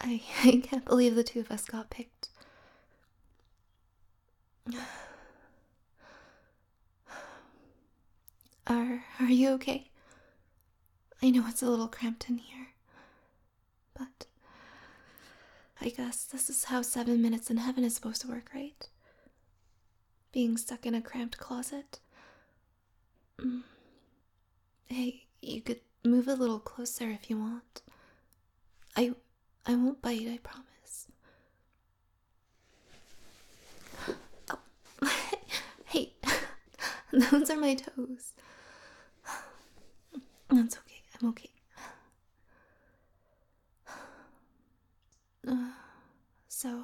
I can't believe the two of us got picked. Are you okay? I know it's a little cramped in here, but I guess this is how 7 minutes in heaven is supposed to work, right? Being stuck in a cramped closet. Hey, you could move a little closer if you want. I I won't bite, I promise. Oh. Hey, those are my toes. That's okay, I'm okay. So,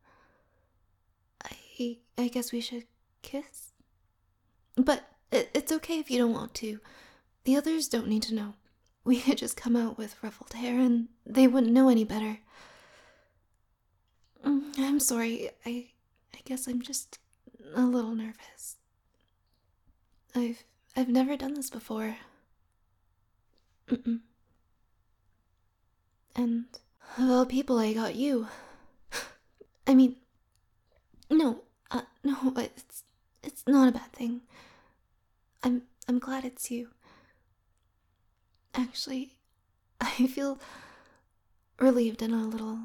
I guess we should kiss? But it's okay if you don't want to. The others don't need to know. We could just come out with ruffled hair and they wouldn't know any better. I'm sorry. I guess I'm just a little nervous. I've never done this before. Mm-mm. And of all people, I got you. I mean, no, no, it's not a bad thing. I'm glad it's you. Actually, I feel relieved and a little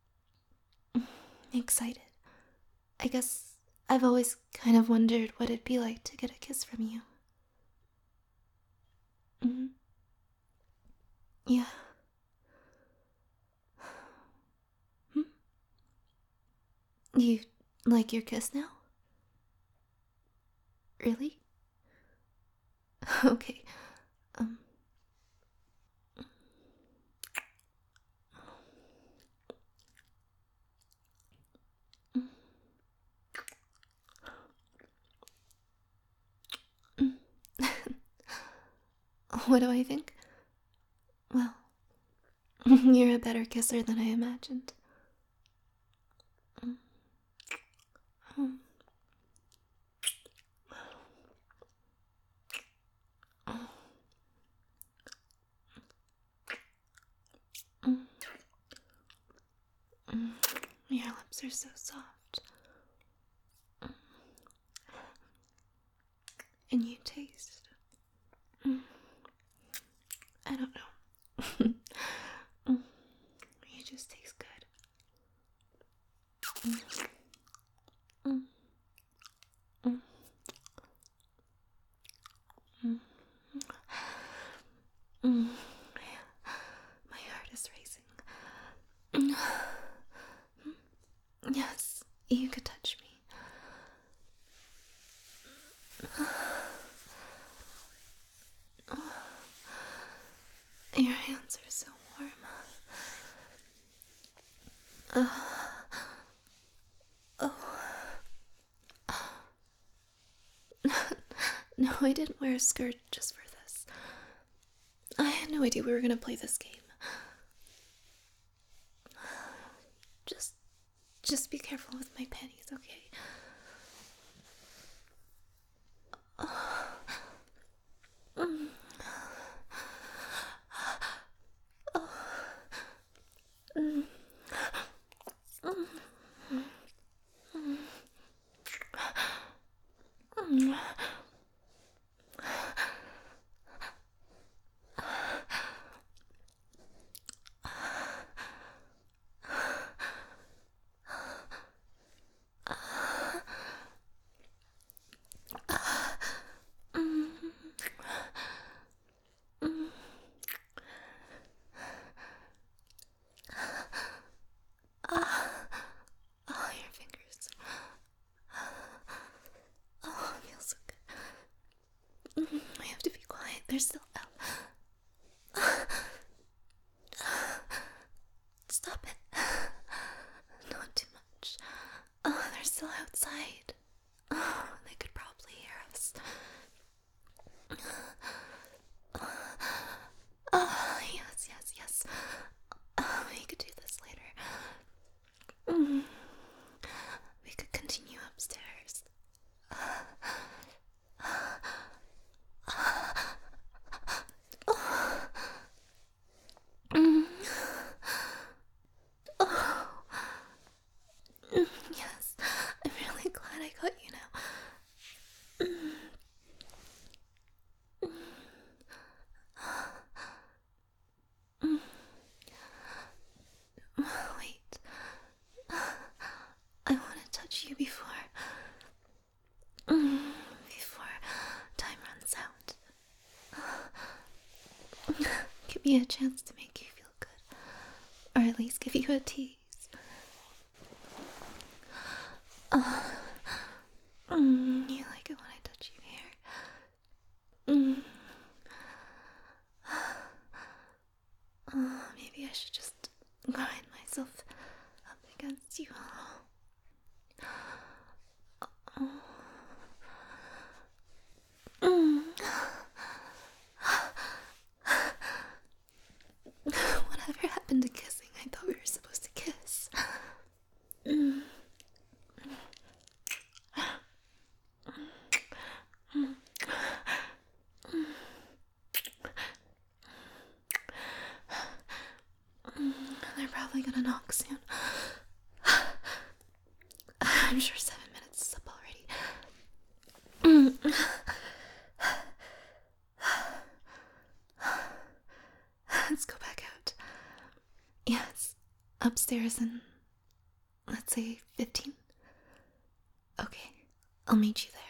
excited. I guess I've always kind of wondered what it'd be like to get a kiss from you. Hmm. Yeah. Hmm? You like your kiss now? Really? Okay. Um. What do I think? Well, you're a better kisser than I imagined. Your lips are so soft. And you taste. I don't know. You just taste good. My heart is racing. Yes, you could touch me. Your hands are so warm. Oh. No, I didn't wear a skirt just for this. I had no idea we were gonna play this game. Just just be careful with my panties, okay? me a chance to make you feel good. Or at least give you a tease. You like it when I touch your hair. Maybe I should just grind myself up against you. Whatever happened to kissing? I thought we were supposed to kiss. They're probably gonna knock soon. I'm sure 7 minutes is up already. Let's go back out. Yeah, it's upstairs in, let's say, 15. Okay, I'll meet you there.